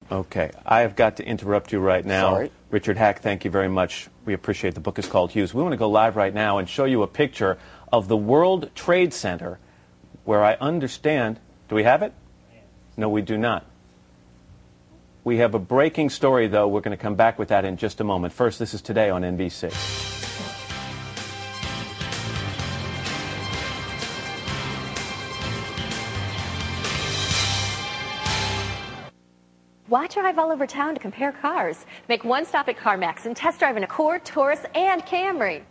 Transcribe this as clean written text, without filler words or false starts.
Okay, I have got to interrupt you right now. Sorry. Richard Hack, thank you very much. We appreciate the book is called Hughes. We want to go live right now and show you a picture of the World Trade Center where I understand, do we have it? No, we do not. We have a breaking story, though. We're going to come back with that in just a moment. First, this is Today on NBC. Why drive all over town to compare cars? Make one stop at CarMax and test drive an Accord, Taurus, and Camry.